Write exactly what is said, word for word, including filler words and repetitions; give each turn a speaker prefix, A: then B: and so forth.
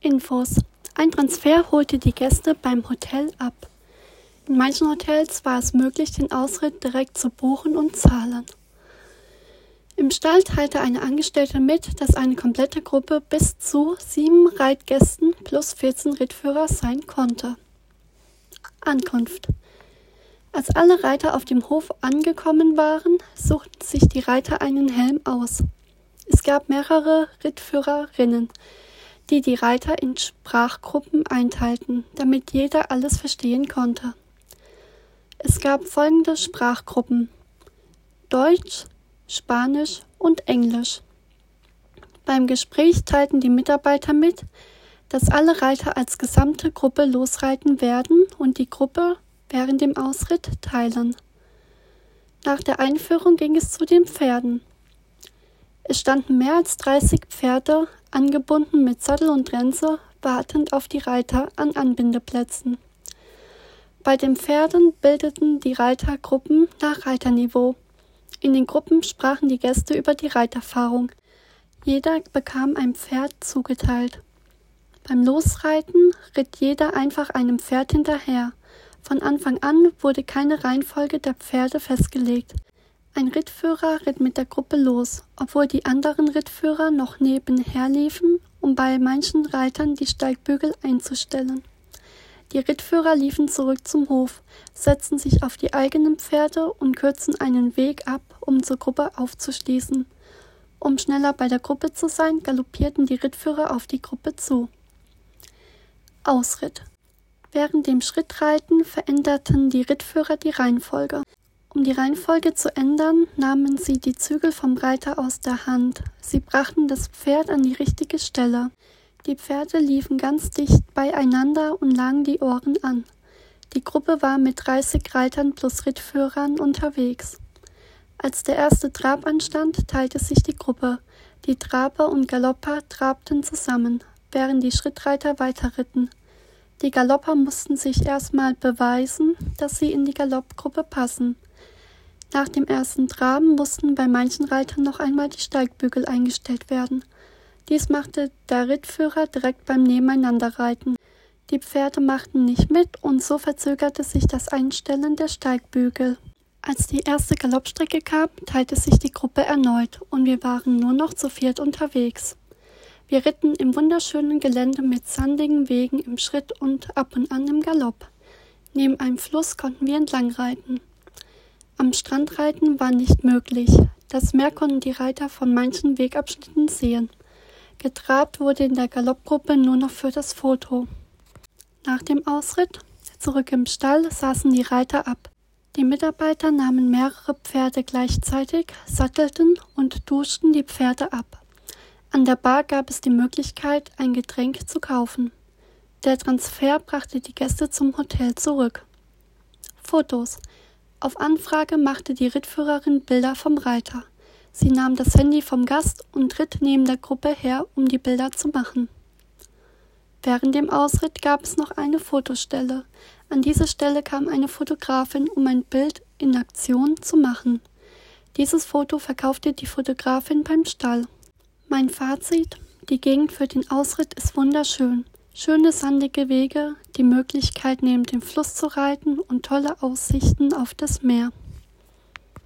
A: Infos: Ein Transfer holte die Gäste beim Hotel ab. In manchen Hotels war es möglich, den Ausritt direkt zu buchen und zahlen. Im Stall teilte eine Angestellte mit, dass eine komplette Gruppe bis zu sieben Reitgästen plus vierzehn Rittführer sein konnte. Ankunft: Als alle Reiter auf dem Hof angekommen waren, suchten sich die Reiter einen Helm aus. Es gab mehrere Rittführerinnen, die die Reiter in Sprachgruppen einteilten, damit jeder alles verstehen konnte. Es gab folgende Sprachgruppen: Deutsch, Spanisch und Englisch. Beim Gespräch teilten die Mitarbeiter mit, dass alle Reiter als gesamte Gruppe losreiten werden und die Gruppe während dem Ausritt teilen. Nach der Einführung ging es zu den Pferden. Es standen mehr als dreißig Pferde, angebunden mit Sattel und Trense, wartend auf die Reiter an Anbindeplätzen. Bei den Pferden bildeten die Reiter Gruppen nach Reiterniveau. In den Gruppen sprachen die Gäste über die Reiterfahrung. Jeder bekam ein Pferd zugeteilt. Beim Losreiten ritt jeder einfach einem Pferd hinterher. Von Anfang an wurde keine Reihenfolge der Pferde festgelegt. Ein Rittführer ritt mit der Gruppe los, obwohl die anderen Rittführer noch nebenher liefen, um bei manchen Reitern die Steigbügel einzustellen. Die Rittführer liefen zurück zum Hof, setzten sich auf die eigenen Pferde und kürzen einen Weg ab, um zur Gruppe aufzuschließen. Um schneller bei der Gruppe zu sein, galoppierten die Rittführer auf die Gruppe zu. Ausritt: Während dem Schrittreiten veränderten die Rittführer die Reihenfolge. Um die Reihenfolge zu ändern, nahmen sie die Zügel vom Reiter aus der Hand. Sie brachten das Pferd an die richtige Stelle. Die Pferde liefen ganz dicht beieinander und lagen die Ohren an. Die Gruppe war mit dreißig Reitern plus Rittführern unterwegs. Als der erste Trab anstand, teilte sich die Gruppe. Die Traber und Galopper trabten zusammen, während die Schrittreiter weiterritten. Die Galopper mussten sich erstmal beweisen, dass sie in die Galoppgruppe passen. Nach dem ersten Traben mussten bei manchen Reitern noch einmal die Steigbügel eingestellt werden. Dies machte der Rittführer direkt beim Nebeneinanderreiten. Die Pferde machten nicht mit und so verzögerte sich das Einstellen der Steigbügel. Als die erste Galoppstrecke kam, teilte sich die Gruppe erneut und wir waren nur noch zu viert unterwegs. Wir ritten im wunderschönen Gelände mit sandigen Wegen im Schritt und ab und an im Galopp. Neben einem Fluss konnten wir entlang reiten. Am Strandreiten war nicht möglich. Das Meer konnten die Reiter von manchen Wegabschnitten sehen. Getrabt wurde in der Galoppgruppe nur noch für das Foto. Nach dem Ausritt, zurück im Stall, saßen die Reiter ab. Die Mitarbeiter nahmen mehrere Pferde gleichzeitig, sattelten und duschten die Pferde ab. An der Bar gab es die Möglichkeit, ein Getränk zu kaufen. Der Transfer brachte die Gäste zum Hotel zurück. Fotos: Auf Anfrage machte die Rittführerin Bilder vom Reiter. Sie nahm das Handy vom Gast und ritt neben der Gruppe her, um die Bilder zu machen. Während dem Ausritt gab es noch eine Fotostelle. An diese Stelle kam eine Fotografin, um ein Bild in Aktion zu machen. Dieses Foto verkaufte die Fotografin beim Stall. Mein Fazit: Die Gegend für den Ausritt ist wunderschön. Schöne sandige Wege, die Möglichkeit neben dem Fluss zu reiten und tolle Aussichten auf das Meer.